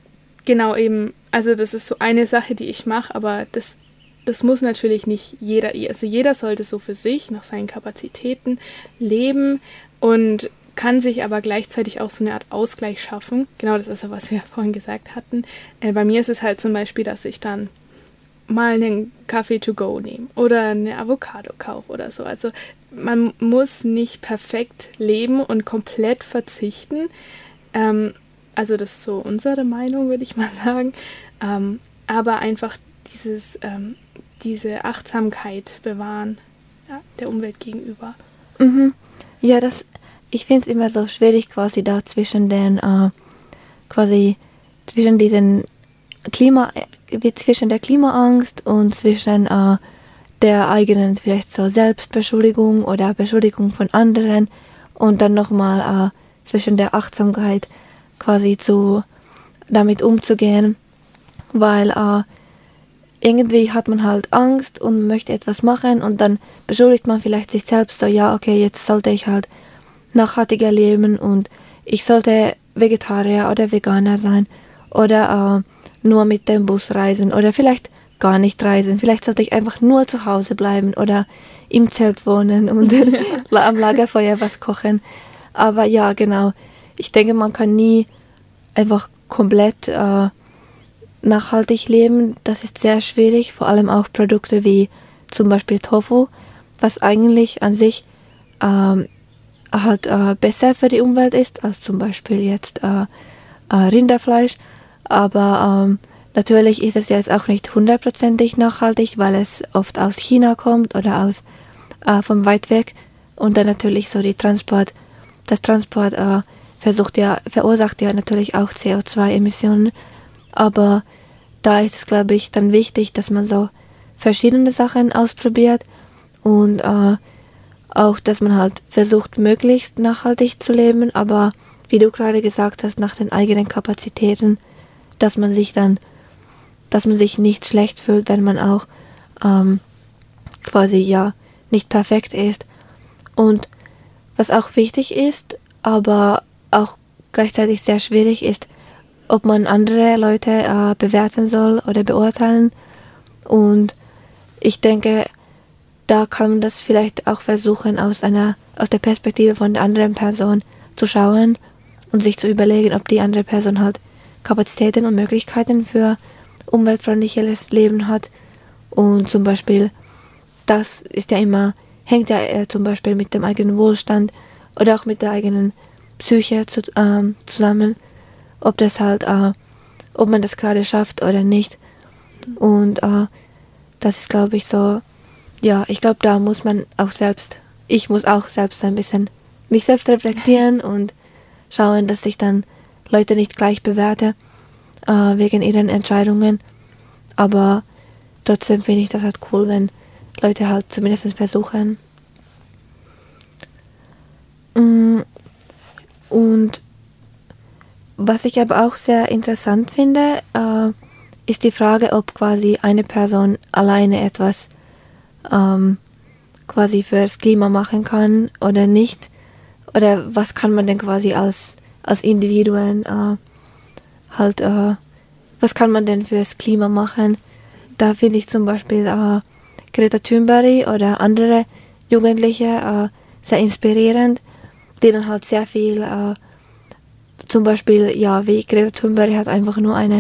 genau eben, also das ist so eine Sache, die ich mache, aber das Das muss natürlich nicht jeder, also jeder sollte so für sich nach seinen Kapazitäten leben und kann sich aber gleichzeitig auch so eine Art Ausgleich schaffen. Genau, das ist ja, was wir vorhin gesagt hatten. Äh, bei mir ist es halt zum Beispiel, dass ich dann mal einen Kaffee to go nehme oder eine Avocado kaufe oder so. Also man muss nicht perfekt leben und komplett verzichten. Ähm, also das ist so unsere Meinung, würde ich mal sagen. Ähm, aber einfach dieses... Ähm, diese Achtsamkeit bewahren, ja, der Umwelt gegenüber. Mhm. Ja, das, ich finde es immer so schwierig quasi da zwischen den, äh, quasi zwischen diesen Klima, zwischen der Klimaangst und zwischen äh, der eigenen vielleicht so Selbstbeschuldigung oder Beschuldigung von anderen und dann nochmal äh, zwischen der Achtsamkeit quasi zu, damit umzugehen, weil äh, irgendwie hat man halt Angst und möchte etwas machen und dann beschuldigt man vielleicht sich selbst so, ja, okay, jetzt sollte ich halt nachhaltiger leben und ich sollte Vegetarier oder Veganer sein oder äh, nur mit dem Bus reisen oder vielleicht gar nicht reisen. Vielleicht sollte ich einfach nur zu Hause bleiben oder im Zelt wohnen und am Lagerfeuer was kochen. Aber ja, genau. Ich denke, man kann nie einfach komplett äh, nachhaltig leben. Das ist sehr schwierig, vor allem auch Produkte wie zum Beispiel Tofu. was eigentlich an sich ähm, halt äh, besser für die Umwelt ist, als zum Beispiel jetzt äh, äh, Rinderfleisch. Aber ähm, natürlich ist es jetzt auch nicht hundertprozentig nachhaltig, weil es oft aus China kommt oder aus äh, von weit weg. Und dann natürlich so die Transport, das Transport äh, versucht ja, verursacht ja natürlich auch C O zwei Emissionen. Aber da ist es, glaube ich, dann wichtig, dass man so verschiedene Sachen ausprobiert und äh, auch, dass man halt versucht, möglichst nachhaltig zu leben, aber wie du gerade gesagt hast, nach den eigenen Kapazitäten, dass man sich dann, dass man sich nicht schlecht fühlt, wenn man auch ähm, quasi ja nicht perfekt ist. Und was auch wichtig ist, aber auch gleichzeitig sehr schwierig ist, ob man andere Leute äh, bewerten soll oder beurteilen. Und ich denke, da kann man das vielleicht auch versuchen, aus einer, aus der Perspektive von der anderen Person zu schauen und sich zu überlegen, ob die andere Person halt Kapazitäten und Möglichkeiten für umweltfreundliches Leben hat. Und zum Beispiel, das ist ja immer, hängt ja äh, zum Beispiel mit dem eigenen Wohlstand oder auch mit der eigenen Psyche zu, ähm, zusammen, ob das halt, äh, ob man das gerade schafft oder nicht. Und äh, das ist, glaube ich, so, ja, ich glaube, da muss man auch selbst, ich muss auch selbst ein bisschen mich selbst reflektieren und schauen, dass ich dann Leute nicht gleich bewerte äh, wegen ihren Entscheidungen. Aber trotzdem finde ich das halt cool, wenn Leute halt zumindest versuchen. Und was ich aber auch sehr interessant finde, äh, ist die Frage, ob quasi eine Person alleine etwas ähm, quasi fürs Klima machen kann oder nicht. Oder was kann man denn quasi als, als Individuen äh, halt, äh, was kann man denn fürs Klima machen? Da finde ich zum Beispiel äh, Greta Thunberg oder andere Jugendliche äh, sehr inspirierend, die dann halt sehr viel, äh, zum Beispiel, ja, wie Greta Thunberg hat einfach nur eine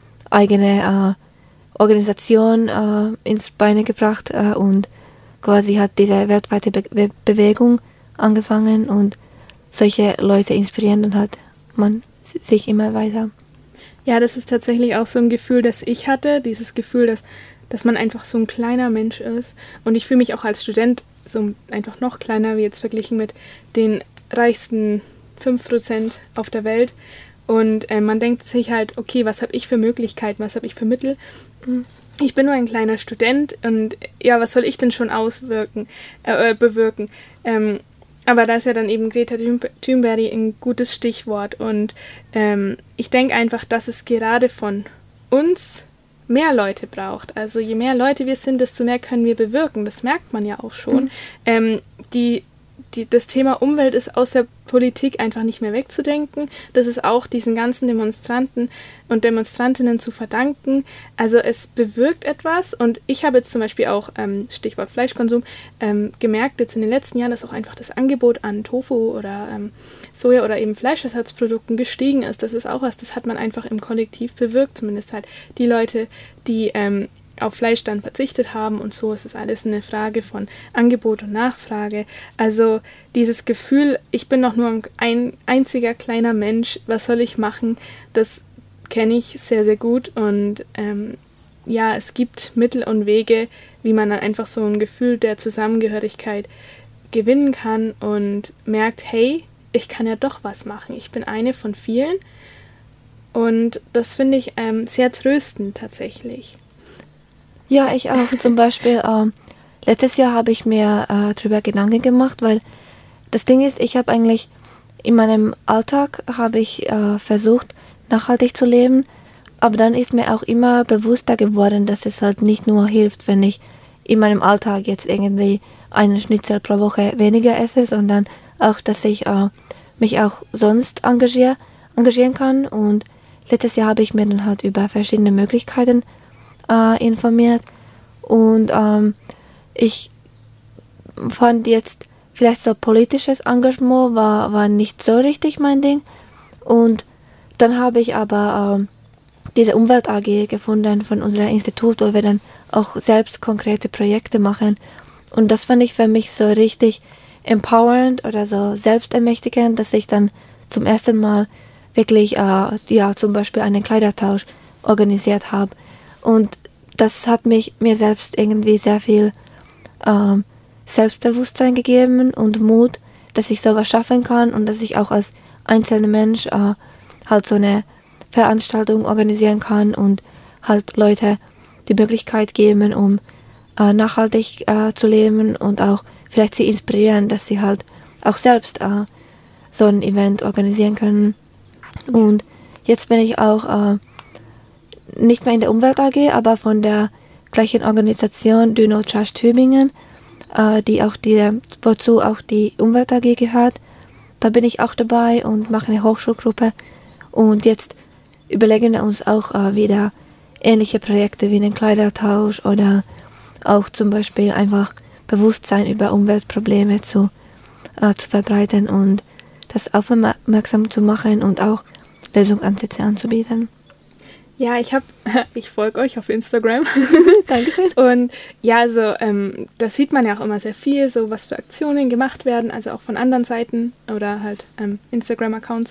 eigene äh, Organisation äh, ins Beine gebracht äh, und quasi hat diese weltweite Be- Bewegung angefangen und solche Leute inspirieren dann halt man sich immer weiter. Ja, das ist tatsächlich auch so ein Gefühl, das ich hatte, dieses Gefühl, dass, dass man einfach so ein kleiner Mensch ist. Und ich fühle mich auch als Student so einfach noch kleiner, wie jetzt verglichen mit den reichsten fünf Prozent auf der Welt. Und äh, man denkt sich halt, okay, was habe ich für Möglichkeiten, was habe ich für Mittel? Ich bin nur ein kleiner Student und ja, was soll ich denn schon auswirken, äh, bewirken? Ähm, aber da ist ja dann eben Greta Thunberg ein gutes Stichwort. Und ähm, ich denke einfach, dass es gerade von uns mehr Leute braucht. Also je mehr Leute wir sind, desto mehr können wir bewirken. Das merkt man ja auch schon. Mhm. Ähm, die Die, das Thema Umwelt ist aus der Politik einfach nicht mehr wegzudenken. Das ist auch diesen ganzen Demonstranten und Demonstrantinnen zu verdanken. Also es bewirkt etwas und ich habe jetzt zum Beispiel auch, ähm, Stichwort Fleischkonsum, ähm, gemerkt jetzt in den letzten Jahren, dass auch einfach das Angebot an Tofu oder ähm, Soja oder eben Fleischersatzprodukten gestiegen ist. Das ist auch was, das hat man einfach im Kollektiv bewirkt. Zumindest halt die Leute, die ähm, auf Fleisch dann verzichtet haben und so. Es ist alles eine Frage von Angebot und Nachfrage. Also dieses Gefühl, ich bin doch nur ein einziger kleiner Mensch, was soll ich machen, das kenne ich sehr, sehr gut. Und ähm, ja, es gibt Mittel und Wege, wie man dann einfach so ein Gefühl der Zusammengehörigkeit gewinnen kann und merkt, hey, ich kann ja doch was machen. Ich bin eine von vielen und das finde ich ähm, sehr tröstend tatsächlich. Ja, ich auch. Zum Beispiel, ähm, letztes Jahr habe ich mir äh, darüber Gedanken gemacht, weil das Ding ist, ich habe eigentlich in meinem Alltag habe ich äh, versucht, nachhaltig zu leben, aber dann ist mir auch immer bewusster geworden, dass es halt nicht nur hilft, wenn ich in meinem Alltag jetzt irgendwie einen Schnitzel pro Woche weniger esse, sondern auch, dass ich äh, mich auch sonst engagier, engagieren kann. Und letztes Jahr habe ich mir dann halt über verschiedene Möglichkeiten Äh, informiert und ähm, ich fand jetzt vielleicht so politisches Engagement war, war nicht so richtig mein Ding und dann habe ich aber ähm, diese Umwelt-A G gefunden von unserem Institut, wo wir dann auch selbst konkrete Projekte machen Und das fand ich für mich so richtig empowernd oder so selbstermächtigend, dass ich dann zum ersten Mal wirklich, äh, ja, zum Beispiel einen Kleidertausch organisiert habe. Und das hat mich mir selbst irgendwie sehr viel äh, Selbstbewusstsein gegeben und Mut, dass ich sowas schaffen kann und dass ich auch als einzelner Mensch äh, halt so eine Veranstaltung organisieren kann und halt Leute die Möglichkeit geben, um äh, nachhaltig äh, zu leben und auch vielleicht sie inspirieren, dass sie halt auch selbst äh, so ein Event organisieren können. Und jetzt bin ich auch äh, nicht mehr in der Umwelt A G, aber von der gleichen Organisation Do No Trash Tübingen, äh, die auch die, wozu auch die Umwelt A G gehört. Da bin ich auch dabei und mache eine Hochschulgruppe. Und jetzt überlegen wir uns auch äh, wieder ähnliche Projekte wie den Kleidertausch oder auch zum Beispiel einfach Bewusstsein über Umweltprobleme zu, äh, zu verbreiten und das aufmerksam zu machen und auch Lösungsansätze anzubieten. Ja, ich habe, ich folge euch auf Instagram. Dankeschön. Und ja, also ähm, das sieht man ja auch immer sehr viel, so was für Aktionen gemacht werden, also auch von anderen Seiten oder halt ähm, Instagram-Accounts.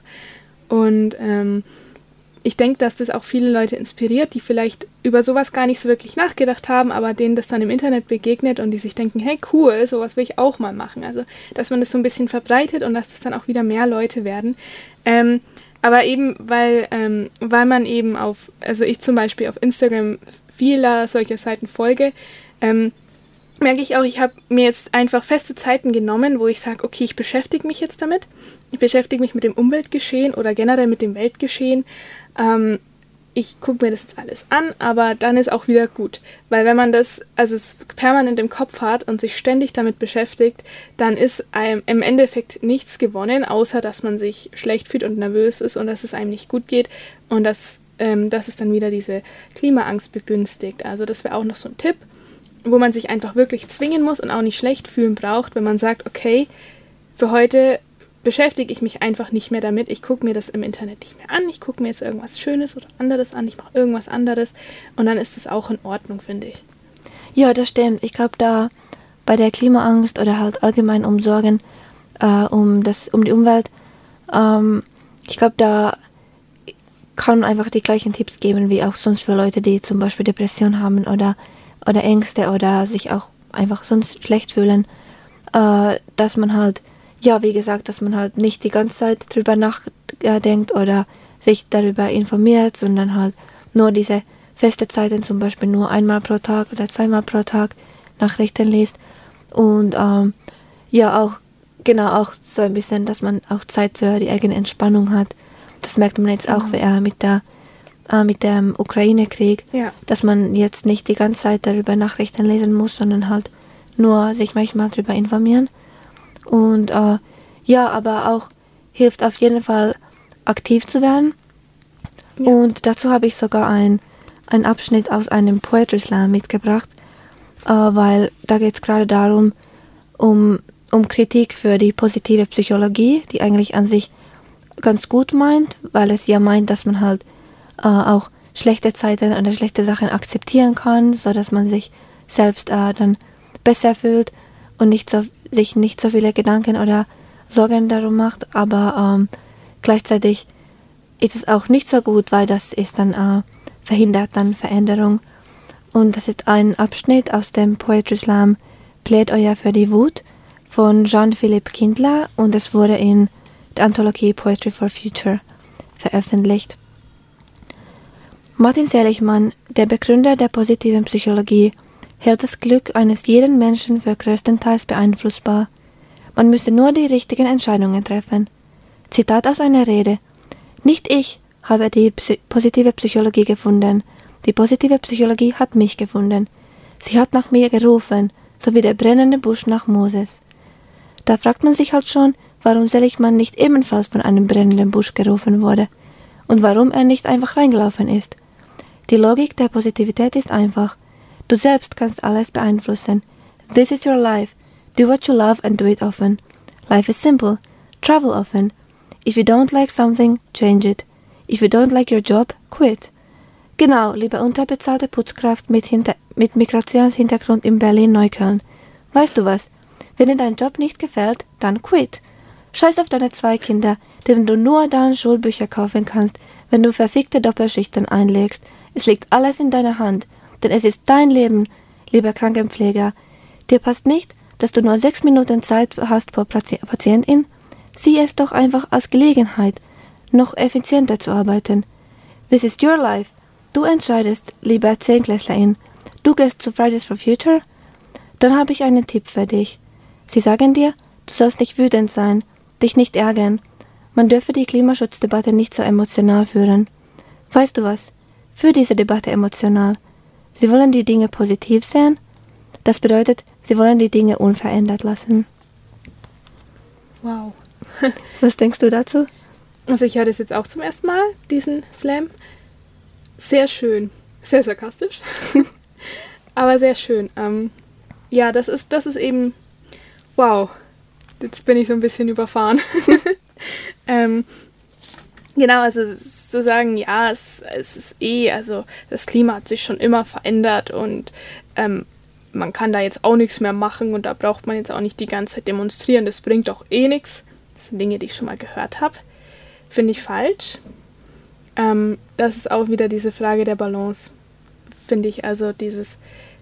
Und ähm, ich denke, dass das auch viele Leute inspiriert, die vielleicht über sowas gar nicht so wirklich nachgedacht haben, aber denen das dann im Internet begegnet und die sich denken, hey cool, sowas will ich auch mal machen. Also, dass man das so ein bisschen verbreitet und dass das dann auch wieder mehr Leute werden. Ähm, aber eben, weil, ähm, weil man eben auf, also ich zum Beispiel auf Instagram vieler solcher Seiten folge, ähm, merke ich auch, ich habe mir jetzt einfach feste Zeiten genommen, wo ich sage, okay, ich beschäftige mich jetzt damit. Ich beschäftige mich mit dem Umweltgeschehen oder generell mit dem Weltgeschehen. Ähm, ich gucke mir das jetzt alles an, aber dann ist auch wieder gut. Weil wenn man das also es permanent im Kopf hat und sich ständig damit beschäftigt, dann ist einem im Endeffekt nichts gewonnen, außer dass man sich schlecht fühlt und nervös ist und dass es einem nicht gut geht und dass, ähm, dass es dann wieder diese Klimaangst begünstigt. Also das wäre auch noch so ein Tipp, wo man sich einfach wirklich zwingen muss und auch nicht schlecht fühlen braucht, wenn man sagt, okay, für heute beschäftige ich mich einfach nicht mehr damit. Ich gucke mir das im Internet nicht mehr an. Ich gucke mir jetzt irgendwas Schönes oder anderes an. Ich mache irgendwas anderes. Und dann ist es auch in Ordnung, finde ich. Ja, das stimmt. Ich glaube, da bei der Klimaangst oder halt allgemein um Sorgen äh, um, das, um die Umwelt, ähm, ich glaube, da kann man einfach die gleichen Tipps geben, wie auch sonst für Leute, die zum Beispiel Depression haben oder, oder Ängste oder sich auch einfach sonst schlecht fühlen, äh, dass man halt ja, wie gesagt, dass man halt nicht die ganze Zeit drüber nachdenkt oder sich darüber informiert, sondern halt nur diese feste Zeiten, zum Beispiel nur einmal pro Tag oder zweimal pro Tag Nachrichten liest. Und ähm, ja, auch, genau, auch so ein bisschen, dass man auch Zeit für die eigene Entspannung hat. Das merkt man jetzt auch äh, mit der äh, mit dem Ukraine-Krieg, ja. dass man jetzt nicht die ganze Zeit darüber Nachrichten lesen muss, sondern halt nur sich manchmal darüber informieren. Und äh, ja, aber auch hilft auf jeden Fall aktiv zu werden. Ja. Und dazu habe ich sogar ein, einen Abschnitt aus einem Poetry Slam mitgebracht, äh, weil da geht es gerade darum, um, um Kritik für die positive Psychologie, die eigentlich an sich ganz gut meint, weil es ja meint, dass man halt äh, auch schlechte Zeiten oder schlechte Sachen akzeptieren kann, sodass man sich selbst äh, dann besser fühlt und nicht so, sich nicht so viele Gedanken oder Sorgen darum macht, aber ähm, gleichzeitig ist es auch nicht so gut, weil das ist dann äh, verhindert dann Veränderung. Und das ist ein Abschnitt aus dem Poetry Slam Plädoyer für die Wut von Jean-Philippe Kindler und es wurde in der Anthologie Poetry for Future veröffentlicht. Martin Seligman, der Begründer der positiven Psychologie, hält das Glück eines jeden Menschen für größtenteils beeinflussbar. Man müsse nur die richtigen Entscheidungen treffen. Zitat aus einer Rede. Nicht ich habe die Psy- positive Psychologie gefunden. Die positive Psychologie hat mich gefunden. Sie hat nach mir gerufen, so wie der brennende Busch nach Moses. Da fragt man sich halt schon, warum Seligman nicht ebenfalls von einem brennenden Busch gerufen wurde und warum er nicht einfach reingelaufen ist. Die Logik der Positivität ist einfach. Du selbst kannst alles beeinflussen. This is your life. Do what you love and do it often. Life is simple. Travel often. If you don't like something, change it. If you don't like your job, quit. Genau, liebe unterbezahlte Putzkraft mit, Hinter- mit Migrationshintergrund in Berlin-Neukölln. Weißt du was? Wenn dir dein Job nicht gefällt, dann quit. Scheiß auf deine zwei Kinder, denen du nur dann Schulbücher kaufen kannst, wenn du verfickte Doppelschichten einlegst. Es liegt alles in deiner Hand, denn es ist dein Leben, lieber Krankenpfleger. Dir passt nicht, dass du nur sechs Minuten Zeit hast pro Patientin? Sieh es doch einfach als Gelegenheit, noch effizienter zu arbeiten. This is your life. Du entscheidest, lieber Zehnklässlerin. Du gehst zu Fridays for Future? Dann habe ich einen Tipp für dich. Sie sagen dir, du sollst nicht wütend sein, dich nicht ärgern. Man dürfe die Klimaschutzdebatte nicht so emotional führen. Weißt du was? Führ diese Debatte emotional. Sie wollen die Dinge positiv sehen? Das bedeutet, sie wollen die Dinge unverändert lassen. Wow. Was denkst du dazu? Also ich höre das jetzt auch zum ersten Mal, diesen Slam. Sehr schön. Sehr sarkastisch. Aber sehr schön. Ähm, ja, das ist, das ist eben... Wow. Jetzt bin ich so ein bisschen überfahren. ähm, genau, also zu sagen, ja, es, es ist eh, also das Klima hat sich schon immer verändert und ähm, man kann da jetzt auch nichts mehr machen und da braucht man jetzt auch nicht die ganze Zeit demonstrieren, das bringt doch eh nichts. Das sind Dinge, die ich schon mal gehört habe. Finde ich falsch. Ähm, das ist auch wieder diese Frage der Balance, finde ich. Also dieses,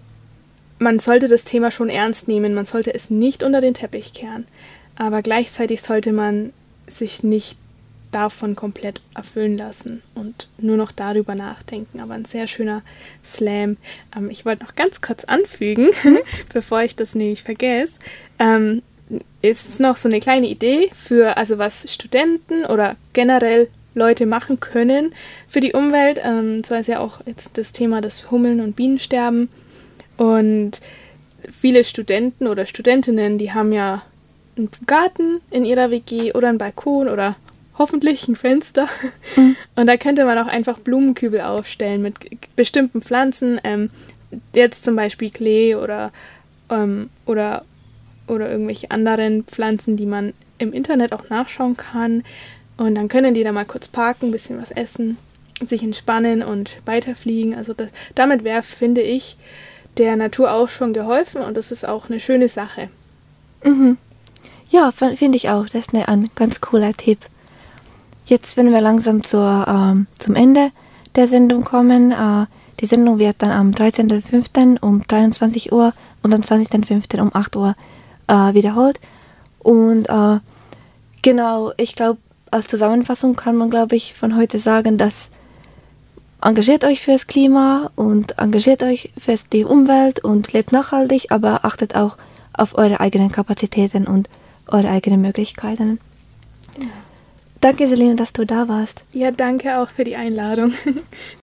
man sollte das Thema schon ernst nehmen, man sollte es nicht unter den Teppich kehren, aber gleichzeitig sollte man sich nicht davon komplett erfüllen lassen und nur noch darüber nachdenken. Aber ein sehr schöner Slam. Ähm, ich wollte noch ganz kurz anfügen, mhm. bevor ich das nämlich vergesse, ähm, ist noch so eine kleine Idee für, also was Studenten oder generell Leute machen können für die Umwelt. Ähm, zwar ist ja auch jetzt das Thema des Hummeln- und Bienensterben. Und viele Studenten oder Studentinnen, die haben ja einen Garten in ihrer W G oder einen Balkon oder hoffentlich ein Fenster. Mhm. Und da könnte man auch einfach Blumenkübel aufstellen mit bestimmten Pflanzen. Ähm, jetzt zum Beispiel Klee oder, ähm, oder, oder irgendwelche anderen Pflanzen, die man im Internet auch nachschauen kann. Und dann können die da mal kurz parken, ein bisschen was essen, sich entspannen und weiterfliegen. Also das, damit wäre, finde ich, der Natur auch schon geholfen und das ist auch eine schöne Sache. Mhm. Ja, finde ich auch. Das ist eine, ein ganz cooler Tipp. Jetzt, wenn wir langsam zur, ähm, zum Ende der Sendung kommen, äh, die Sendung wird dann am dreizehnten fünften um dreiundzwanzig Uhr und am zwanzigsten fünften um acht Uhr äh, wiederholt. Und äh, genau, ich glaube, als Zusammenfassung kann man, glaube ich, von heute sagen, dass engagiert euch fürs Klima und engagiert euch für die Umwelt und lebt nachhaltig, aber achtet auch auf eure eigenen Kapazitäten und eure eigenen Möglichkeiten. Ja. Danke, Selina, dass du da warst. Ja, danke auch für die Einladung.